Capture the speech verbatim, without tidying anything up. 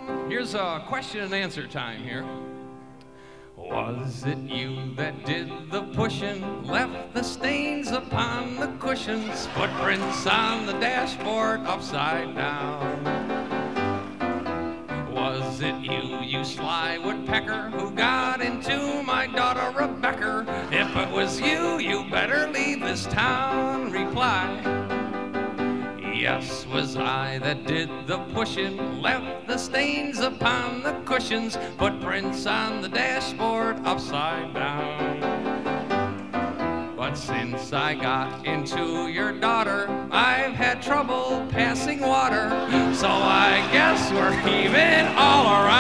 Here's a question and answer time here. Was it you that did the pushing, left the stains upon the cushions, footprints on the dashboard upside down? Was it you, you sly woodpecker, who got into my daughter Rebecca? If it was you, you better leave this town. Reply. Yes, was I that did the pushing, left the stains upon the cushions, footprints on the dashboard upside down. But since I got into your daughter, I've had trouble passing water, so I guess we're even all around.